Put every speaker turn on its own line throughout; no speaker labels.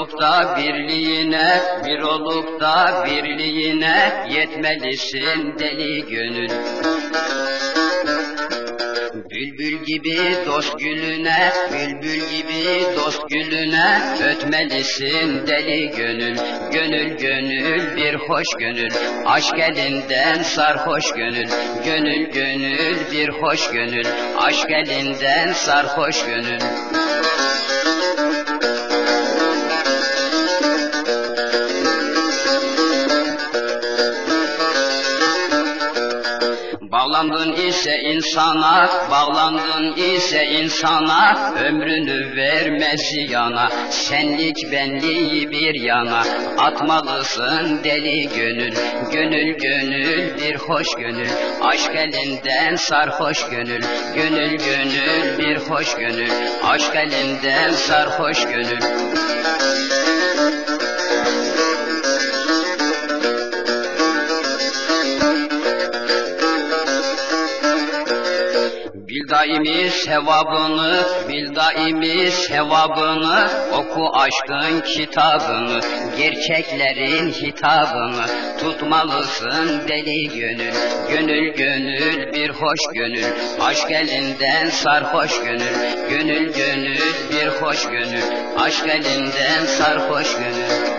olup da birliğine, bir olup da birliğine yetmelisin deli gönül. Bülbül gibi dost gülüne, bülbül gibi dost gülüne ötmelisin deli gönül. Gönül gönül bir hoş gönül, aşk elinden sarhoş gönül. Gönül gönül bir hoş gönül, aşk elinden sarhoş gönül. Bağlandın ise insana, bağlandın ise insana, ömrünü vermez yana, senlik benliği bir yana, atmalısın deli gönül. Gönül gönül bir hoş gönül, aşk elinden sarhoş gönül. Gönül gönül bir hoş gönül, aşk elinden sarhoş gönül. Bil daimi sevabını, bil daimi sevabını, oku aşkın kitabını, gerçeklerin hitabını, tutmalısın deli gönül. Gönül gönül bir hoş gönül, aşk elinden sarhoş gönül. Gönül gönül bir hoş gönül, aşk elinden sarhoş gönül.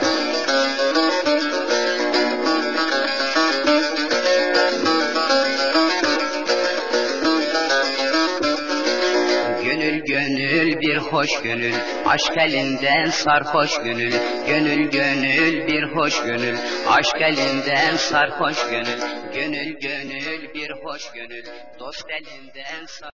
Gönül gönül bir hoş gönül, aşk elinden sarhoş gönül. Gönül gönül bir hoş gönül, aşk elinden sarhoş gönül. Gönül gönül bir hoş gönül, dost elinden sarhoş.